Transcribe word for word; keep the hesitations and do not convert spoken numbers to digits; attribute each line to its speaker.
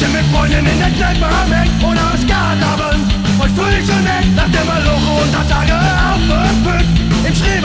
Speaker 1: bin mit Freunden in der Kneipe am Eck oder am Skatabend. Und früh schon weg nach der Maloche und Tage aufgepückt. Im Schreber